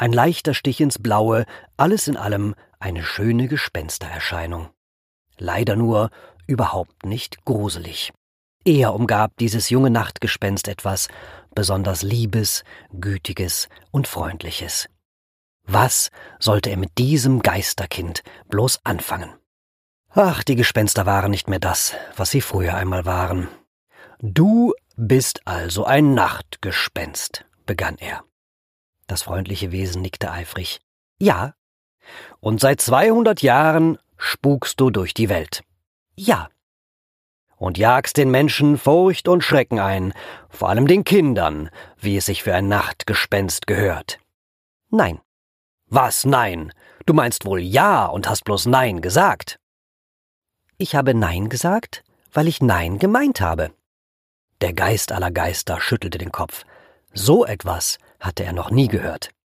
ein leichter Stich ins Blaue, alles in allem eine schöne Gespenstererscheinung. Leider nur überhaupt nicht gruselig. Eher umgab dieses junge Nachtgespenst etwas besonders Liebes, Gütiges und Freundliches. Was sollte er mit diesem Geisterkind bloß anfangen? Ach, die Gespenster waren nicht mehr das, was sie früher einmal waren. »Du bist also ein Nachtgespenst«, begann er. Das freundliche Wesen nickte eifrig. »Ja.« »Und seit 200 Jahren spukst du durch die Welt?« »Ja.« »Und jagst den Menschen Furcht und Schrecken ein, vor allem den Kindern, wie es sich für ein Nachtgespenst gehört?« »Nein.« »Was, nein? Du meinst wohl ja und hast bloß Nein gesagt?« »Ich habe Nein gesagt, weil ich Nein gemeint habe.« Der Geist aller Geister schüttelte den Kopf. So etwas hatte er noch nie gehört.